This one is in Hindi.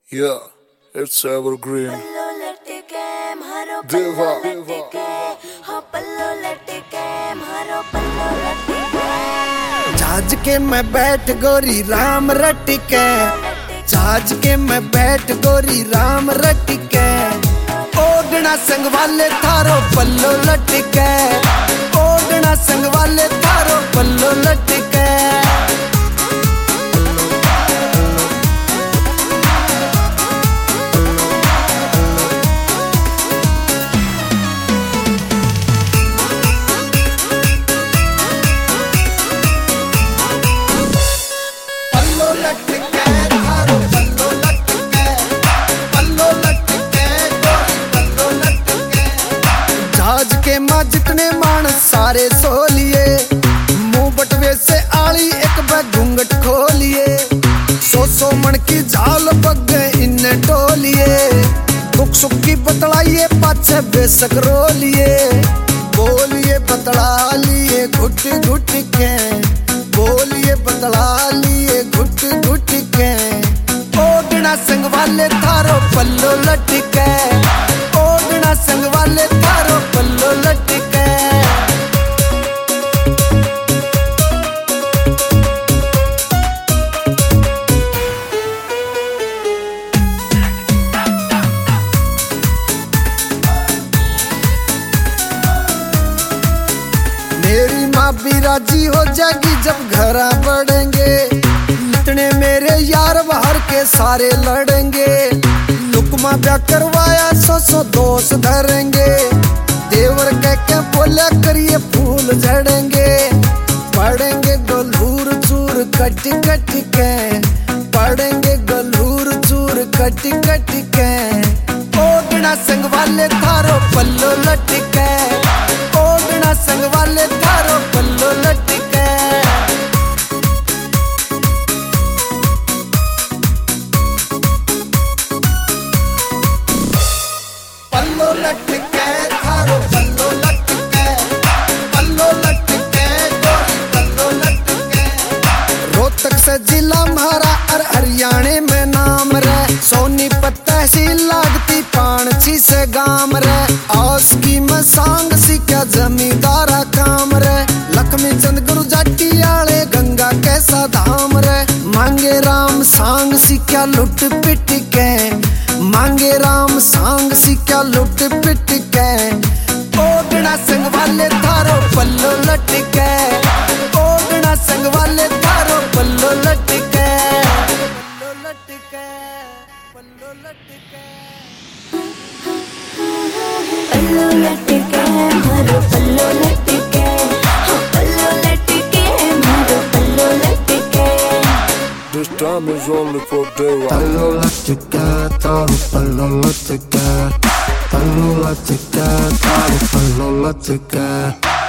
Yeah, it's evergreen. Deva. जहाज के मैं बैठ गोरी राम रटिके, जहाज के मैं बैठ गोरी राम रटिके, ओढ़ना संग वाले थारो पल्लो लटके, ओढ़ना संग वाले थारो पल्लो लटके। जहाज के मां जितने मानस सारे सो लिए, मुंह बटवे से आली एक बार घूंघट खोलिए, सौ मन की झाल बग इन्ने टोलिए, दुख सुख की बतलाइए पाछे बेशक रोलिए, बोलिए बतला लिए घुट घुट के, बोलिए बतला लिए घुट घुट के, ओढ़ना संग वाले थारो पल्लो लटके, ओढ़ना संग वाले थारो पल्लो लटके। मेरी माँ भी राजी हो जाएगी जब घरा बढ़ेंगे, इतने मेरे यार बाहर के सारे लड़ेंगे, लुकमा ब्याह करवाया सौ दोस्त धरेंगे, देवर कह के बोला करिए फूल झड़ेंगे, पढ़ेंगे गलूर चूर कट कट के, पढ़ेंगे गलूर चूर कट कट के, ओढ़ना संग वाले थारो पल्लो लटके, ओढ़ना संग वाले थारो पल्लो लटके। पल्लो लटके थारो पल्लो लटके, पल्लो लटके गोरी पल्लो लटके। रोहतक से जिला हमारा और हरियाणे में नाम रे, सोनीपत तहसील लागती पाणछी से गाम रे, आस की मैं सांग सीखा जमींदारा काम रे, लक्ष्मी चंद गुरु जाटी आले गंगा कैसा धाम रे, मांगे राम सांग सीखा लुट पिट के, मांगे राम सांग सीखा लुट पिट के, ओढ़ना संग वाले थारो पल्लो लटके, ओढ़ना संग वाले थारो पल्लो लटके, पल्लो लटके, पल्लो लटके, पल्लो लटके मारो पल्लो लटके, हाँ पल्लो लटके मारो पल्लो लटके। This time is only for Deva. पल्लो लटके थारो पल्लो लटके, पल्लो लटके थारो पल्लो लटके।